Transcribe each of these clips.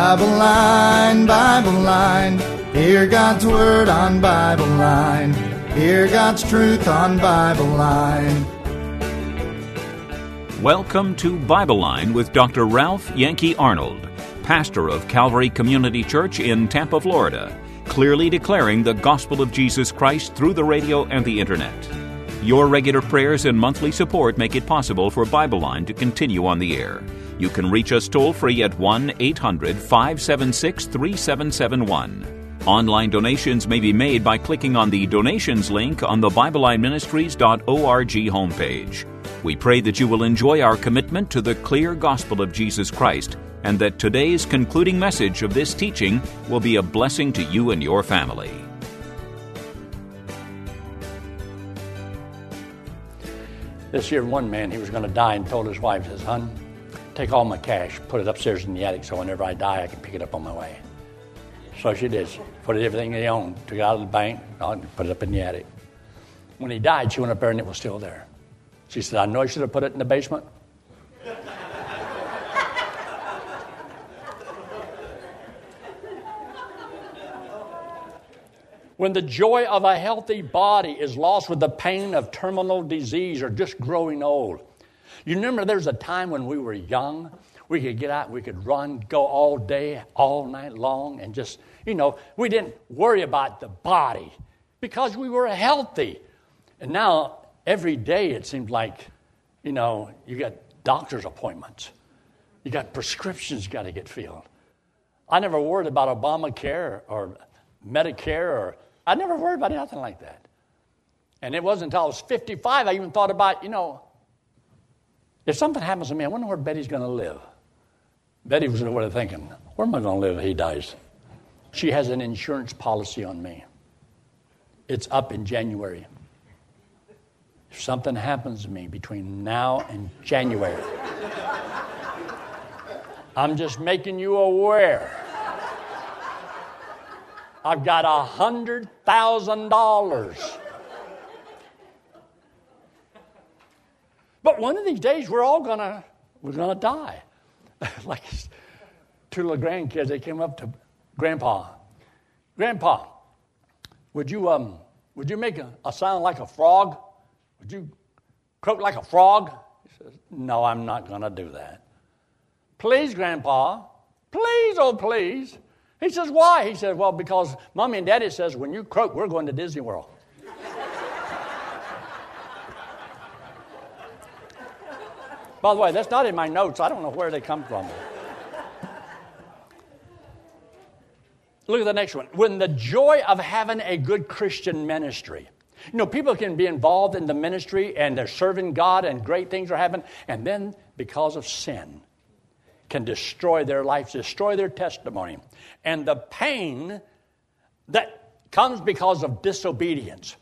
Bible Line, Bible Line. Hear God's Word on Bible Line. Hear God's truth on Bible Line. Welcome to Bible Line with Dr. Ralph Yankee Arnold, pastor of Calvary Community Church in Tampa, Florida, clearly declaring the gospel of Jesus Christ through the radio and the internet. Your regular prayers and monthly support make it possible for Bible Line to continue on the air. You can reach us toll-free at 1-800-576-3771. Online donations may be made by clicking on the donations link on the BibleLineMinistries.org homepage. We pray that you will enjoy our commitment to the clear gospel of Jesus Christ, and that today's concluding message of this teaching will be a blessing to you and your family. This year, one man, he was going to die and told his wife, says, "Hon, take all my cash, put it upstairs in the attic so whenever I die, I can pick it up on my way." So she did. She put everything they owned, took it out of the bank, and put it up in the attic. When he died, she went up there and it was still there. She said, "I know I should have put it in the basement." When the joy of a healthy body is lost with the pain of terminal disease or just growing old. You remember there was a time when we were young, we could get out, we could run, go all day, all night long, and just, we didn't worry about the body because we were healthy. And now, every day it seems like, you got doctor's appointments. You got prescriptions got to get filled. I never worried about Obamacare or Medicare, I never worried about anything like that. And it wasn't until I was 55 I even thought about, if something happens to me, I wonder where Betty's going to live. Betty was over there thinking, where am I going to live if he dies? She has an insurance policy on me. It's up in January. If something happens to me between now and January, I'm just making you aware. I've got $100,000. But one of these days, we're gonna die. Like two little grandkids, they came up to Grandpa. "Grandpa, would you make a sound like a frog? Would you croak like a frog?" He says, "No, I'm not gonna do that." "Please, Grandpa, please, oh please." He says, "Why?" He says, "Well, because Mommy and Daddy says when you croak, we're going to Disney World." By the way, that's not in my notes. I don't know where they come from. Look at the next one. When the joy of having a good Christian ministry. People can be involved in the ministry and they're serving God and great things are happening. And then because of sin, can destroy their lives, destroy their testimony. And the pain that comes because of disobedience.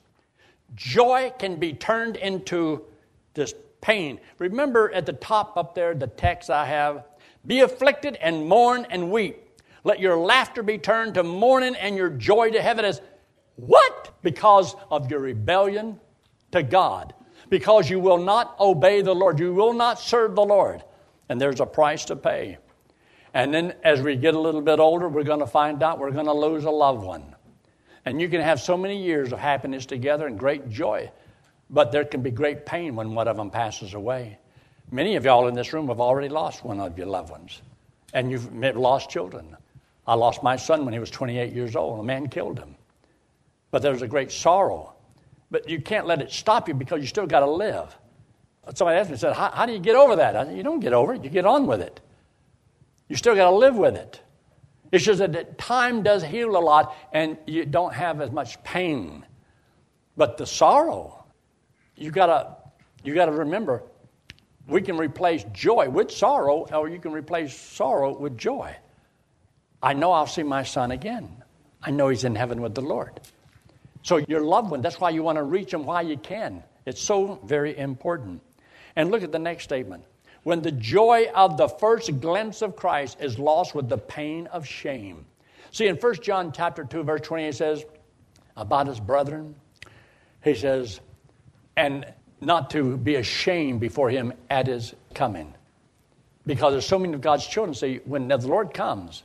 Joy can be turned into this pain. Remember at the top up there, the text I have, "Be afflicted and mourn and weep. Let your laughter be turned to mourning and your joy to heaven." As what? Because of your rebellion to God. Because you will not obey the Lord. You will not serve the Lord. And there's a price to pay. And then as we get a little bit older, we're going to find out we're going to lose a loved one. And you can have so many years of happiness together and great joy. But there can be great pain when one of them passes away. Many of y'all in this room have already lost one of your loved ones. And you've lost children. I lost my son when he was 28 years old. A man killed him. But there was a great sorrow. But you can't let it stop you because you still got to live. Somebody asked me, said, how do you get over that? I said, you don't get over it. You get on with it. You still got to live with it. It's just that time does heal a lot and you don't have as much pain. But the sorrow, you got to remember, we can replace joy with sorrow, or you can replace sorrow with joy. I know I'll see my son again. I know he's in heaven with the Lord. So your loved one, that's why you want to reach him while you can. It's so very important. And look at the next statement. When the joy of the first glimpse of Christ is lost with the pain of shame. See, in 1 John chapter 2, verse 20, it says, about his brethren, he says, and not to be ashamed before him at his coming. Because there's so many of God's children say, when the Lord comes,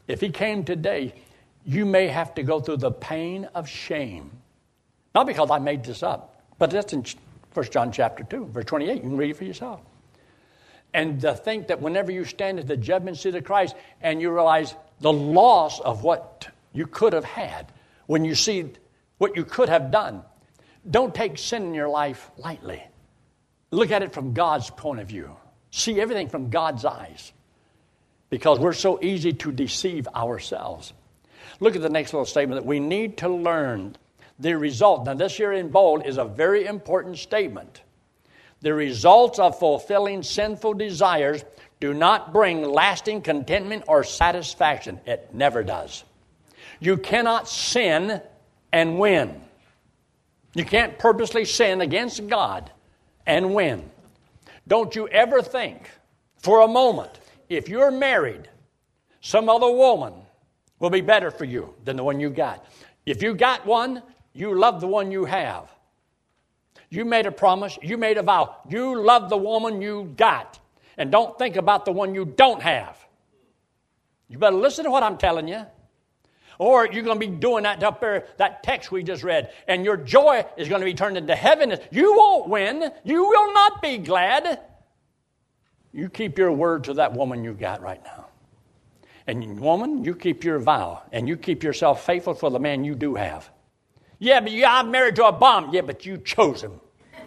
If he came today, you may have to go through the pain of shame. Not because I made this up, but that's in 1 John chapter 2, verse 28. You can read it for yourself. And to think that whenever you stand at the judgment seat of Christ and you realize the loss of what you could have had, when you see what you could have done, don't take sin in your life lightly. Look at it from God's point of view. See everything from God's eyes. Because we're so easy to deceive ourselves. Look at the next little statement, that we need to learn the result. Now this here in bold is a very important statement. The results of fulfilling sinful desires do not bring lasting contentment or satisfaction. It never does. You cannot sin and win. You can't purposely sin against God and win. Don't you ever think for a moment, if you're married, some other woman will be better for you than the one you got. If you got one, you love the one you have. You made a promise, you made a vow. You love the woman you got. And don't think about the one you don't have. You better listen to what I'm telling you. Or you're going to be doing that up there, that text we just read, and your joy is going to be turned into heaviness. You won't win. You will not be glad. You keep your word to that woman you got right now. And woman, you keep your vow, and you keep yourself faithful for the man you do have. Yeah, but I'm married to a bum. Yeah, but you chose him.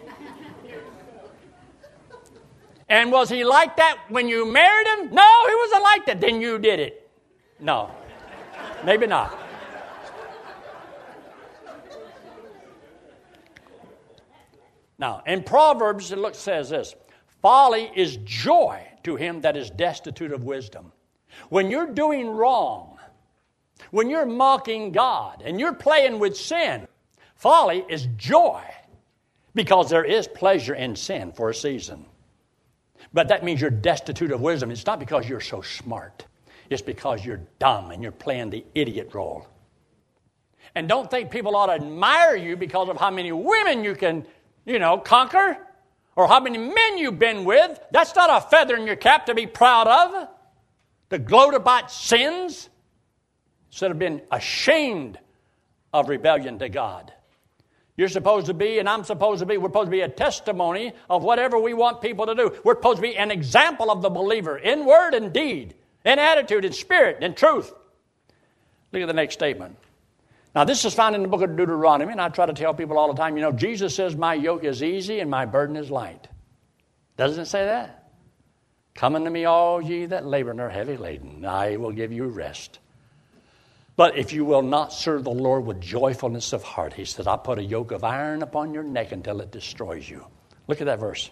And was he like that when you married him? No, he wasn't like that. Then you did it. No. Maybe not. Now, in Proverbs, it says this: folly is joy to him that is destitute of wisdom. When you're doing wrong, when you're mocking God and you're playing with sin, folly is joy, because there is pleasure in sin for a season. But that means you're destitute of wisdom. It's not because you're so smart. It's because you're dumb and you're playing the idiot role. And don't think people ought to admire you because of how many women you can, conquer, or how many men you've been with. That's not a feather in your cap to be proud of. To gloat about sins instead of being ashamed of rebellion to God. You're supposed to be, and I'm supposed to be, we're supposed to be a testimony of whatever we want people to do. We're supposed to be an example of the believer in word and deed, in attitude, in spirit, in truth. Look at the next statement. Now, this is found in the book of Deuteronomy, and I try to tell people all the time, Jesus says, my yoke is easy and my burden is light. Doesn't it say that? Come unto me, all ye that labor and are heavy laden, I will give you rest. But if you will not serve the Lord with joyfulness of heart, he said, I'll put a yoke of iron upon your neck until it destroys you. Look at that verse.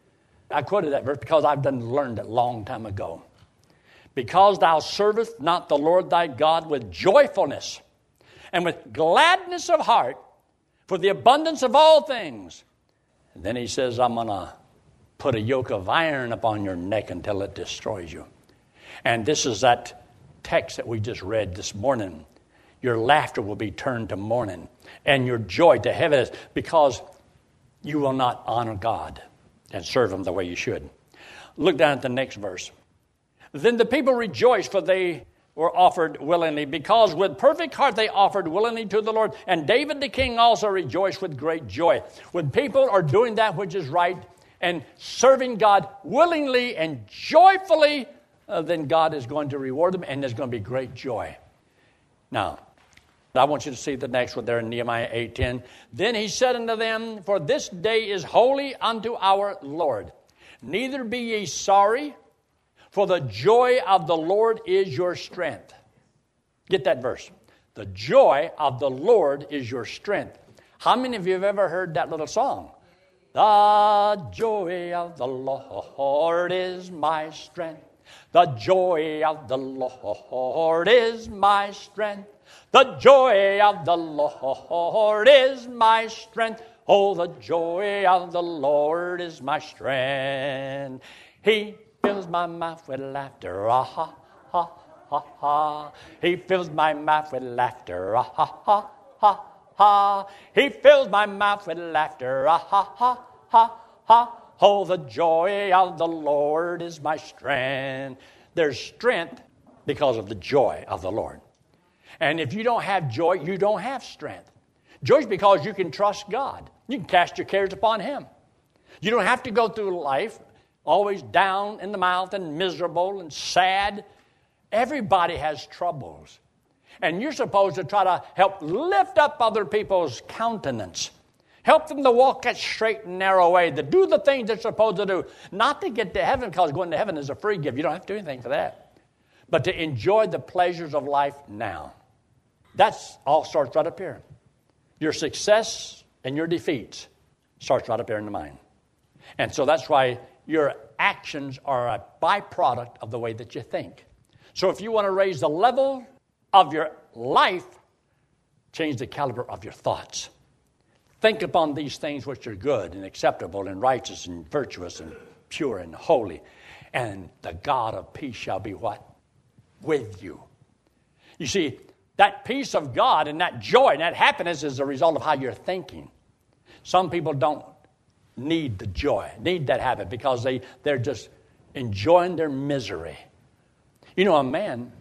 I quoted that verse because I've learned it a long time ago. Because thou servest not the Lord thy God with joyfulness and with gladness of heart for the abundance of all things. And then he says, I'm going to put a yoke of iron upon your neck until it destroys you. And this is that text that we just read this morning. Your laughter will be turned to mourning, and your joy to heaviness, because you will not honor God and serve him the way you should. Look down at the next verse. Then the people rejoiced, for they were offered willingly, because with perfect heart they offered willingly to the Lord. And David the king also rejoiced with great joy. When people are doing that which is right and serving God willingly and joyfully, then God is going to reward them, and there's going to be great joy. Now, I want you to see the next one there in Nehemiah 8:10. Then he said unto them, for this day is holy unto our Lord. Neither be ye sorry, for the joy of the Lord is your strength. Get that verse. The joy of the Lord is your strength. How many of you have ever heard that little song? The joy of the Lord is my strength. The joy of the Lord is my strength. The joy of the Lord is my strength. Oh, the joy of the Lord is my strength. He fills my mouth with laughter. Ah, ha, ha, ha, ha. He fills my mouth with laughter. Ah, ha, ha, ha, ha. He fills my mouth with laughter. Ah, ha, ha, ha, ha. Oh, the joy of the Lord is my strength. There's strength because of the joy of the Lord. And if you don't have joy, you don't have strength. Joy is because you can trust God. You can cast your cares upon Him. You don't have to go through life always down in the mouth and miserable and sad. Everybody has troubles. And you're supposed to try to help lift up other people's countenance. Help them to walk that straight and narrow way, to do the things they're supposed to do. Not to get to heaven, because going to heaven is a free gift. You don't have to do anything for that. But to enjoy the pleasures of life now. That's all starts right up here. Your success and your defeats starts right up here in the mind. And so that's why your actions are a byproduct of the way that you think. So if you want to raise the level of your life, change the caliber of your thoughts. Think upon these things which are good and acceptable and righteous and virtuous and pure and holy. And the God of peace shall be what? With you. You see, that peace of God and that joy and that happiness is a result of how you're thinking. Some people don't need the joy, need that habit, because they're just enjoying their misery. You know, a man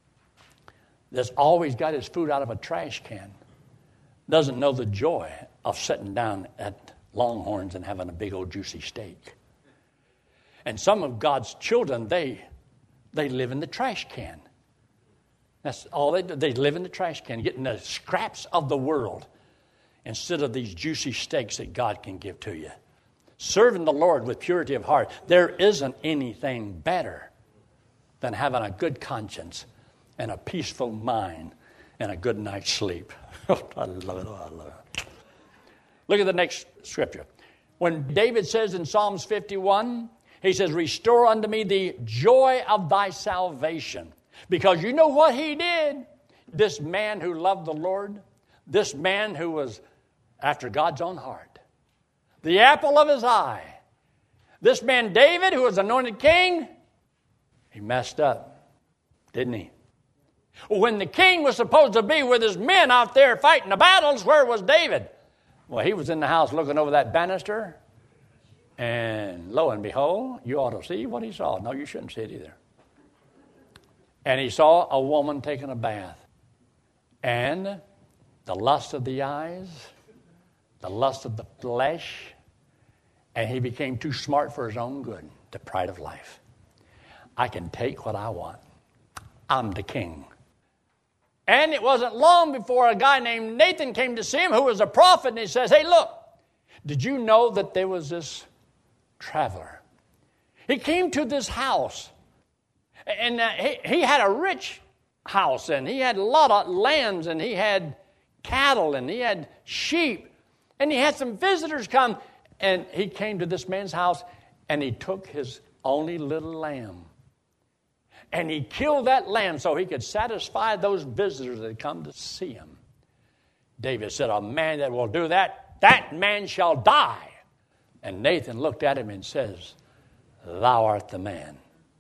that's always got his food out of a trash can doesn't know the joy of sitting down at Longhorns and having a big old juicy steak. And some of God's children, they live in the trash can. That's all they do. They live in the trash can, getting the scraps of the world instead of these juicy steaks that God can give to you. Serving the Lord with purity of heart. There isn't anything better than having a good conscience and a peaceful mind and a good night's sleep. I love it. I love it. Look at the next scripture. When David says in Psalms 51, he says, restore unto me the joy of thy salvation. Because you know what he did? This man who loved the Lord, this man who was after God's own heart, the apple of his eye, this man David who was anointed king, he messed up, didn't he? When the king was supposed to be with his men out there fighting the battles, where was David? Well, he was in the house looking over that banister, and lo and behold, you ought to see what he saw. No, you shouldn't see it either. And he saw a woman taking a bath. And the lust of the eyes, the lust of the flesh, and he became too smart for his own good, the pride of life. I can take what I want. I'm the king. And it wasn't long before a guy named Nathan came to see him, who was a prophet, and he says, hey, look, did you know that there was this traveler? He came to this house. And he had a rich house, and he had a lot of lands, and he had cattle, and he had sheep. And he had some visitors come, and he came to this man's house, and he took his only little lamb. And he killed that lamb so he could satisfy those visitors that had come to see him. David said, a man that will do that, that man shall die. And Nathan looked at him and says, thou art the man.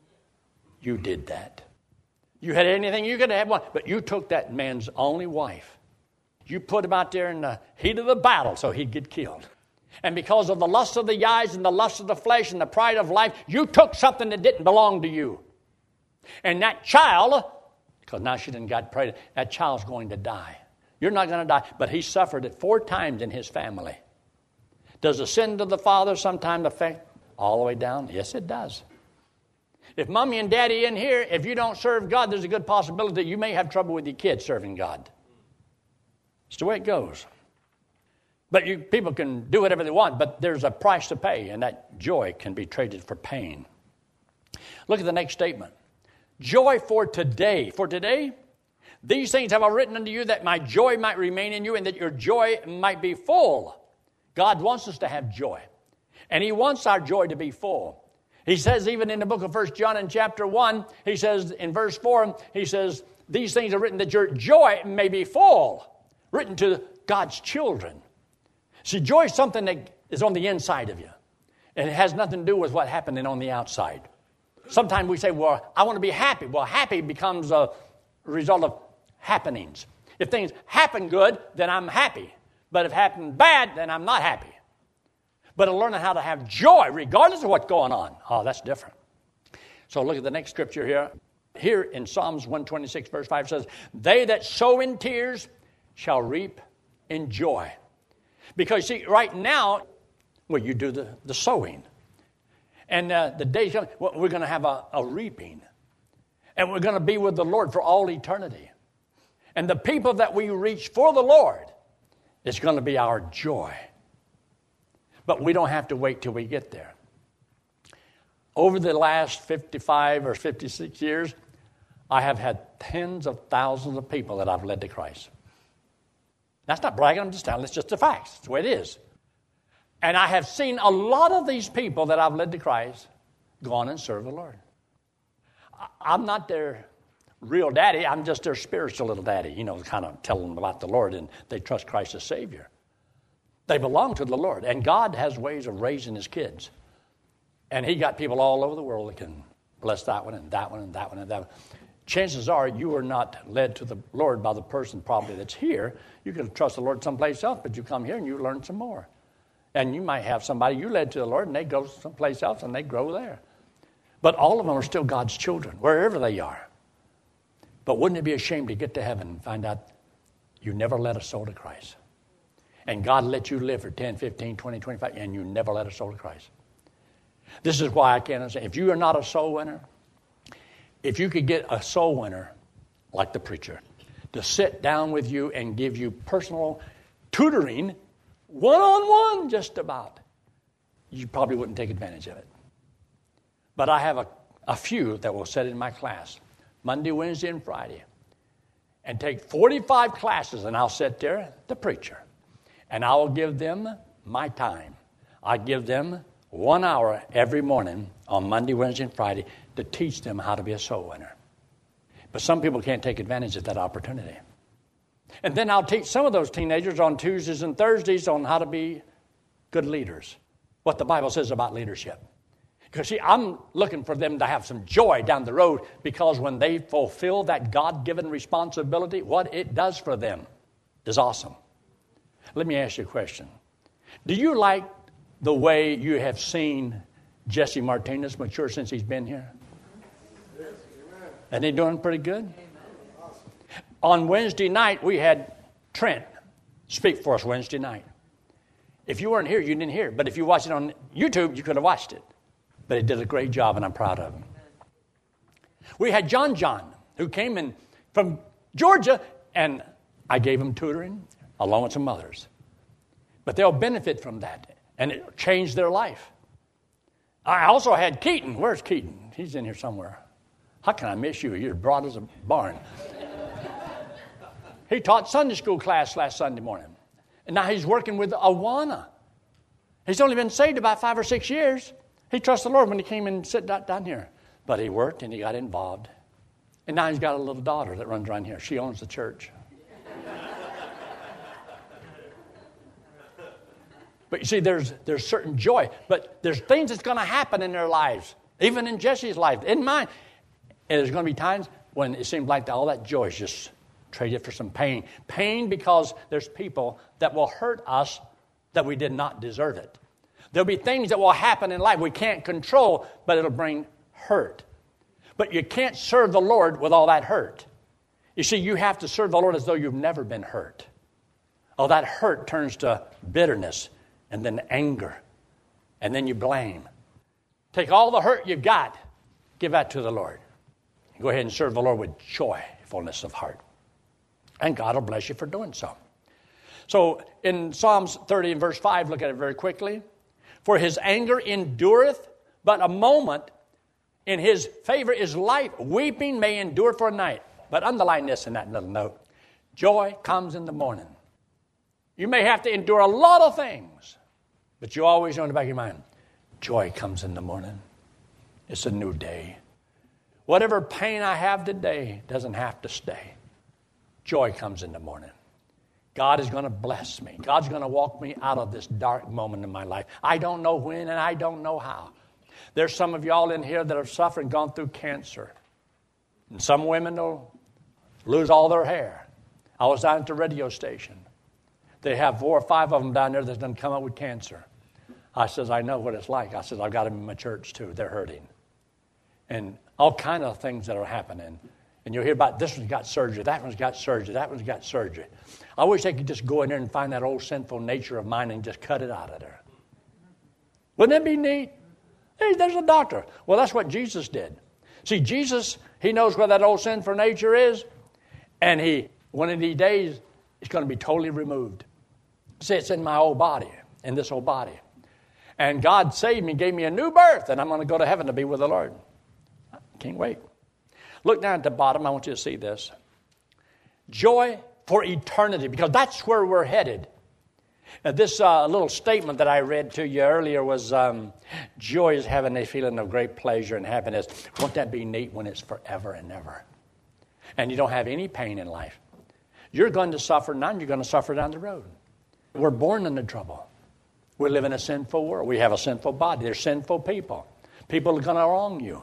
You did that. You had anything, you could have one, but you took that man's only wife. You put him out there in the heat of the battle so he'd get killed. And because of the lust of the eyes and the lust of the flesh and the pride of life, you took something that didn't belong to you. And that child, because now she didn't got pregnant, that child's going to die. You're not going to die, but he suffered it 4 times in his family. Does the sin of the father sometimes affect all the way down? Yes, it does. If mommy and daddy in here, if you don't serve God, there's a good possibility you may have trouble with your kids serving God. It's the way it goes. But people can do whatever they want, but there's a price to pay, and that joy can be traded for pain. Look at the next statement. Joy for today. For today, these things have I written unto you that my joy might remain in you and that your joy might be full. God wants us to have joy, and He wants our joy to be full. He says even in the book of 1 John in chapter 1, he says in verse 4, he says, these things are written that your joy may be full. Written to God's children. See, joy is something that is on the inside of you. And it has nothing to do with what's happening on the outside. Sometimes we say, well, I want to be happy. Well, happy becomes a result of happenings. If things happen good, then I'm happy. But if happen bad, then I'm not happy. But learning how to have joy regardless of what's going on, oh, that's different. So look at the next scripture here. here in Psalms 126, verse 5 says, they that sow in tears shall reap in joy. Because, see, right now, well, you do the sowing. And the day's coming, well, we're going to have a reaping. And we're going to be with the Lord for all eternity. And the people that we reach for the Lord is going to be our joy. But we don't have to wait till we get there. Over the last 55 or 56 years, I have had tens of thousands of people that I've led to Christ. That's not bragging, I'm just telling you, it's just the facts. It's the way it is. And I have seen a lot of these people that I've led to Christ go on and serve the Lord. I'm not their real daddy, I'm just their spiritual little daddy, kind of tell them about the Lord, and they trust Christ as Savior. They belong to the Lord, and God has ways of raising His kids. And He got people all over the world that can bless that one and that one and that one and that one. Chances are you are not led to the Lord by the person probably that's here. You can trust the Lord someplace else, but you come here and you learn some more. And you might have somebody you led to the Lord and they go someplace else and they grow there. But all of them are still God's children, wherever they are. But wouldn't it be a shame to get to heaven and find out you never led a soul to Christ? And God let you live for 10, 15, 20, 25, and you never led a soul to Christ. This is why I can't understand. If you are not a soul winner, if you could get a soul winner like the preacher to sit down with you and give you personal tutoring, one-on-one just about, you probably wouldn't take advantage of it. But I have a few that will sit in my class Monday, Wednesday, and Friday and take 45 classes, and I'll sit there, the preacher, and I will give them my time. I give them 1 hour every morning on Monday, Wednesday, and Friday to teach them how to be a soul winner. But some people can't take advantage of that opportunity. And then I'll teach some of those teenagers on Tuesdays and Thursdays on how to be good leaders, what the Bible says about leadership. Because, see, I'm looking for them to have some joy down the road, because when they fulfill that God-given responsibility, what it does for them is awesome. Let me ask you a question. Do you like the way you have seen Jesse Martinez mature since he's been here? Yes, and he doing pretty good? Awesome. On Wednesday night, we had Trent speak for us Wednesday night. If you weren't here, you didn't hear it. But if you watched it on YouTube, you could have watched it. But he did a great job, and I'm proud of him. We had John, who came in from Georgia, and I gave him tutoring along with some others. But they'll benefit from that, and it changed their life. I also had Keaton. Where's Keaton? He's in here somewhere. How can I miss you? You're broad as a barn. He taught Sunday school class last Sunday morning. And now he's working with Awana. He's only been saved about 5 or 6 years. He trusted the Lord when he came and sat down here. But he worked and he got involved. And now he's got a little daughter that runs around here. She owns the church. But you see, there's certain joy. But there's things that's going to happen in their lives. Even in Jesse's life, in mine. And there's going to be times when it seems like all that joy is just traded for some pain. Pain because there's people that will hurt us that we did not deserve it. There'll be things that will happen in life we can't control, but it'll bring hurt. But you can't serve the Lord with all that hurt. You see, you have to serve the Lord as though you've never been hurt. All that hurt turns to bitterness and then anger, and then you blame. Take all the hurt you've got, give that to the Lord. Go ahead and serve the Lord with joyfulness of heart. And God will bless you for doing so. So in Psalms 30 and verse 5, look at it very quickly. For his anger endureth but a moment. In his favor is life. Weeping may endure for a night. But underline this in that little note. Joy comes in the morning. You may have to endure a lot of things, but you always know in the back of your mind, joy comes in the morning. It's a new day. Whatever pain I have today doesn't have to stay. Joy comes in the morning. God is going to bless me. God's going to walk me out of this dark moment in my life. I don't know when and I don't know how. There's some of y'all in here that have suffered, gone through cancer. And some women will lose all their hair. I was down at the radio station. They have 4 or 5 of them down there that done come up with cancer. I says, I know what it's like. I says, I've got them in my church too. They're hurting. and all kind of things that are happening. And you'll hear about this one's got surgery, that one's got surgery, that one's got surgery. I wish they could just go in there and find that old sinful nature of mine and just cut it out of there. Wouldn't that be neat? Hey, there's a doctor. Well, that's what Jesus did. See, Jesus, he knows where that old sinful nature is, and one of these days, it's going to be totally removed. See, it's in my old body, in this old body. And God saved me, gave me a new birth, and I'm going to go to heaven to be with the Lord. Can't wait. Look down at the bottom. I want you to see this. Joy for eternity, because that's where we're headed. This little statement that I read to you earlier was, joy is having a feeling of great pleasure and happiness. Won't that be neat when it's forever and ever? And you don't have any pain in life. You're going to suffer now, and you're going to suffer down the road. We're born into trouble. We live in a sinful world. We have a sinful body. There's sinful people. People are going to wrong you.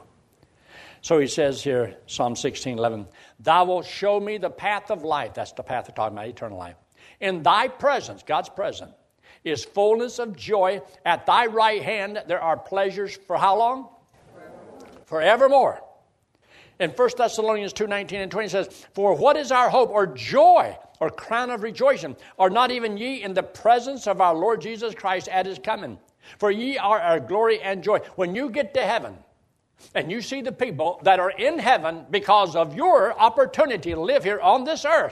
So he says here, Psalm 16:11, Thou wilt show me the path of life. That's the path we're talking about, eternal life. In thy presence, God's presence, is fullness of joy. At thy right hand there are pleasures for how long? Forevermore. In 1 Thessalonians 2:19 and 20 says, For what is our hope or joy or crown of rejoicing? Are not even ye in the presence of our Lord Jesus Christ at his coming? For ye are our glory and joy. When you get to heaven, and you see the people that are in heaven because of your opportunity to live here on this earth.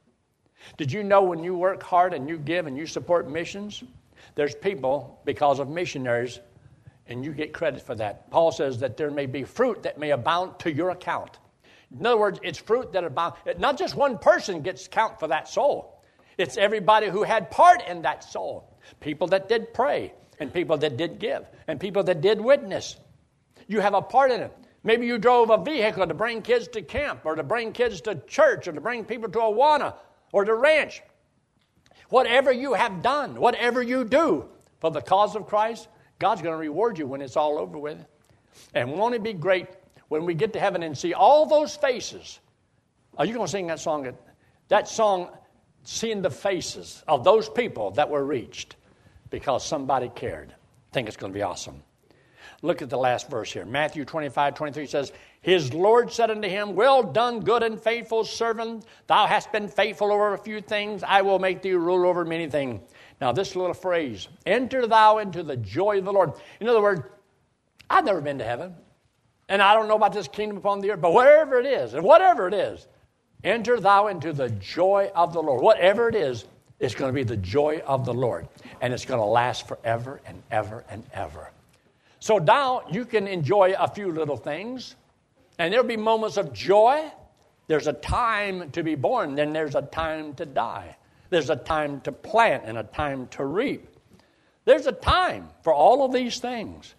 Did you know when you work hard and you give and you support missions, there's people because of missionaries, and you get credit for that. Paul says that there may be fruit that may abound to your account. In other words, it's fruit that abound. Not just one person gets count for that soul. It's everybody who had part in that soul. People that did pray, and people that did give, and people that did witness. You have a part in it. Maybe you drove a vehicle to bring kids to camp, or to bring kids to church, or to bring people to Awana, or to ranch. Whatever you have done, whatever you do for the cause of Christ, God's going to reward you when it's all over with. And won't it be great when we get to heaven and see all those faces? Are you going to sing that song? That song, seeing the faces of those people that were reached because somebody cared. I think it's going to be awesome. Look at the last verse here. Matthew 25:23 says, His Lord said unto him, Well done, good and faithful servant. Thou hast been faithful over a few things. I will make thee rule over many things. Now this little phrase, enter thou into the joy of the Lord. In other words, I've never been to heaven. And I don't know about this kingdom upon the earth. But wherever it is, and whatever it is, enter thou into the joy of the Lord. Whatever it is, it's going to be the joy of the Lord. And it's going to last forever and ever and ever. So now you can enjoy a few little things, and there'll be moments of joy. There's a time to be born, then there's a time to die. There's a time to plant and a time to reap. There's a time for all of these things.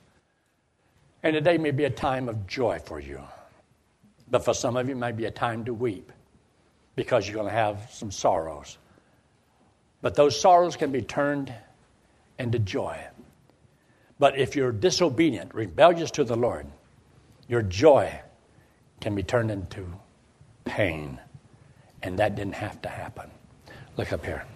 And today may be a time of joy for you. But for some of you, it might be a time to weep because you're going to have some sorrows. But those sorrows can be turned into joy. But if you're disobedient, rebellious to the Lord, your joy can be turned into pain. And that didn't have to happen. Look up here.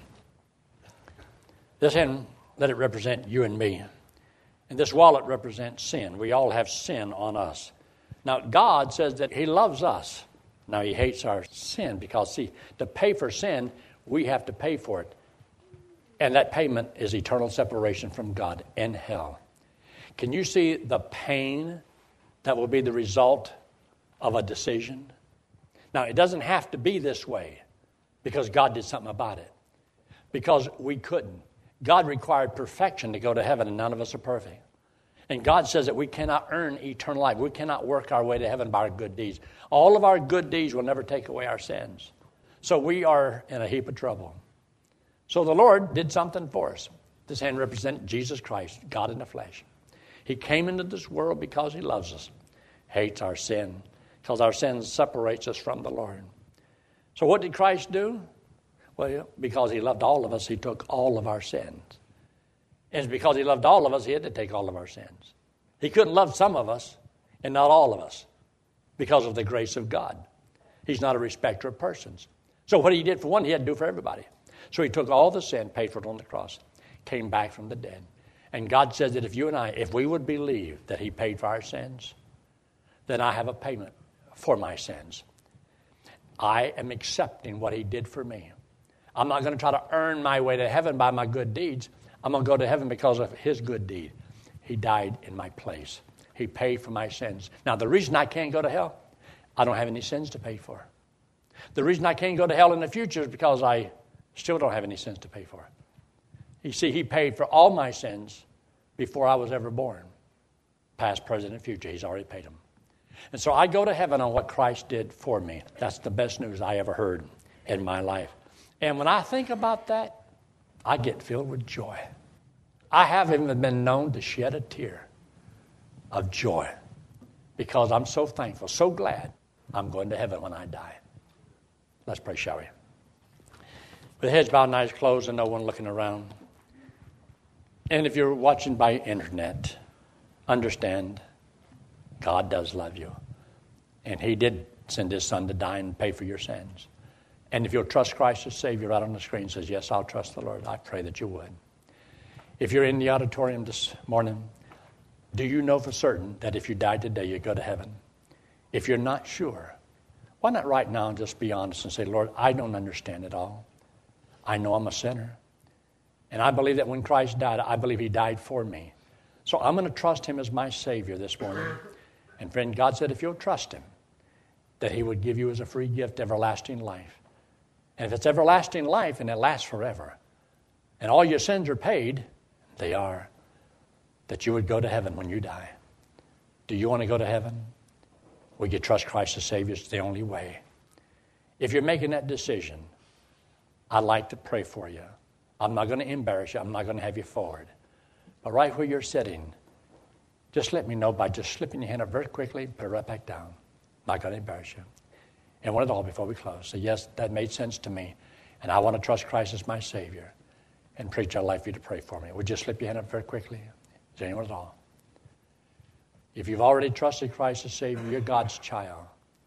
This hand, let it represent you and me. And this wallet represents sin. We all have sin on us. Now, God says that He loves us. Now, He hates our sin because, see, to pay for sin, we have to pay for it. And that payment is eternal separation from God and hell. Can you see the pain that will be the result of a decision? Now, it doesn't have to be this way because God did something about it. Because we couldn't. God required perfection to go to heaven, and none of us are perfect. And God says that we cannot earn eternal life. We cannot work our way to heaven by our good deeds. All of our good deeds will never take away our sins. So we are in a heap of trouble. So the Lord did something for us. This hand represents Jesus Christ, God in the flesh. He came into this world because He loves us, hates our sin, because our sin separates us from the Lord. So what did Christ do? Well, because He loved all of us, He took all of our sins. And it's because He loved all of us, He had to take all of our sins. He couldn't love some of us and not all of us because of the grace of God. He's not a respecter of persons. So what He did for one, He had to do for everybody. So He took all the sin, paid for it on the cross, came back from the dead. And God says that if you and I, if we would believe that He paid for our sins, then I have a payment for my sins. I am accepting what he did for me. I'm not going to try to earn my way to heaven by my good deeds. I'm going to go to heaven because of his good deed. He died in my place. He paid for my sins. Now, the reason I can't go to hell, I don't have any sins to pay for. The reason I can't go to hell in the future is because I still don't have any sins to pay for. You see, he paid for all my sins before I was ever born. Past, present, and future. He's already paid them. And so I go to heaven on what Christ did for me. That's the best news I ever heard in my life. And when I think about that, I get filled with joy. I haven't even been known to shed a tear of joy because I'm so thankful, so glad I'm going to heaven when I die. Let's pray, shall we? With heads bowed and eyes closed and no one looking around. And if you're watching by internet, understand God does love you. And he did send his son to die and pay for your sins. And if you'll trust Christ as Savior, right on the screen says, yes, I'll trust the Lord. I pray that you would. If you're in the auditorium this morning, do you know for certain that if you died today, you'd go to heaven? If you're not sure, why not right now just be honest and say, Lord, I don't understand it all. I know I'm a sinner. And I believe that when Christ died, I believe he died for me. So I'm going to trust him as my Savior this morning. And friend, God said if you'll trust him, that he would give you as a free gift everlasting life. And if it's everlasting life and it lasts forever, and all your sins are paid, they are, that you would go to heaven when you die. Do you want to go to heaven? Will you trust Christ as Savior? It's the only way. If you're making that decision, I'd like to pray for you. I'm not going to embarrass you. I'm not going to have you forward. But right where you're sitting, just let me know by just slipping your hand up very quickly, put it right back down. I'm not going to embarrass you. And one of all before we close. Say, yes, that made sense to me. And I want to trust Christ as my Savior. And preach, I'd like for you to pray for me. Would you slip your hand up very quickly? Is there anyone at all? If you've already trusted Christ as Savior, you're God's child.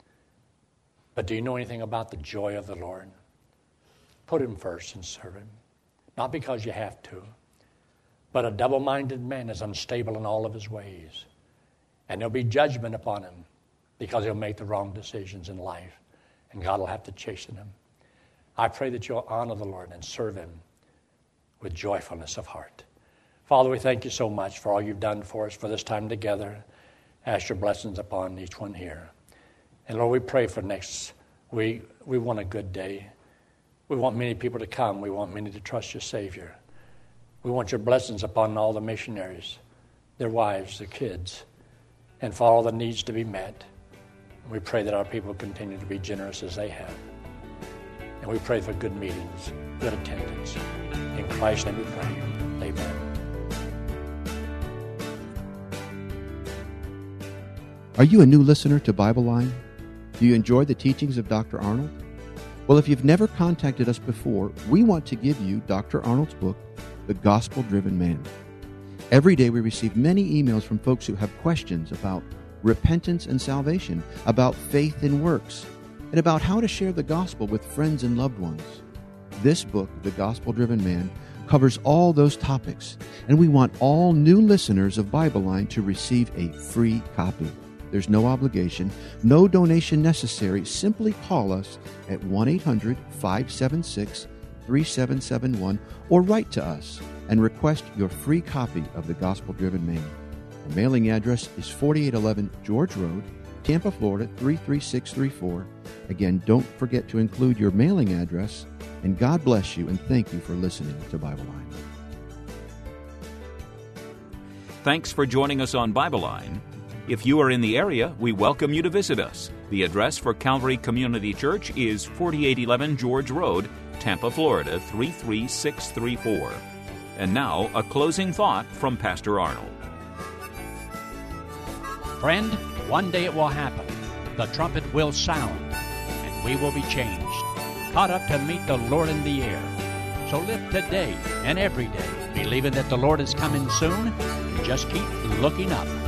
But do you know anything about the joy of the Lord? Put him first and serve him. Not because you have to. But a double-minded man is unstable in all of his ways. And there'll be judgment upon him because he'll make the wrong decisions in life. And God will have to chasten him. I pray that you'll honor the Lord and serve him with joyfulness of heart. Father, we thank you so much for all you've done for us for this time together. Ask your blessings upon each one here. And Lord, we pray for next week. We want a good day. We want many people to come. We want many to trust your Savior. We want your blessings upon all the missionaries, their wives, their kids, and for all the needs to be met. We pray that our people continue to be generous as they have. And we pray for good meetings, good attendance. In Christ's name we pray. Amen. Are you a new listener to Bible Line? Do you enjoy the teachings of Dr. Arnold? Well, if you've never contacted us before, we want to give you Dr. Arnold's book, The Gospel-Driven Man. Every day we receive many emails from folks who have questions about repentance and salvation, about faith and works, and about how to share the gospel with friends and loved ones. This book, The Gospel-Driven Man, covers all those topics, and we want all new listeners of Bible Line to receive a free copy. There's no obligation, no donation necessary. Simply call us at 1-800-576-3771 or write to us and request your free copy of The Gospel-Driven Man. Our mailing address is 4811 George Road, Tampa, Florida 33634. Again, don't forget to include your mailing address, and God bless you and thank you for listening to Bible Line. Thanks for joining us on Bible Line. If you are in the area, we welcome you to visit us. The address for Calvary Community Church is 4811 George Road, Tampa, Florida 33634. And now, a closing thought from Pastor Arnold. Friend, one day it will happen. The trumpet will sound, and we will be changed, caught up to meet the Lord in the air. So live today and every day, believing that the Lord is coming soon, and just keep looking up.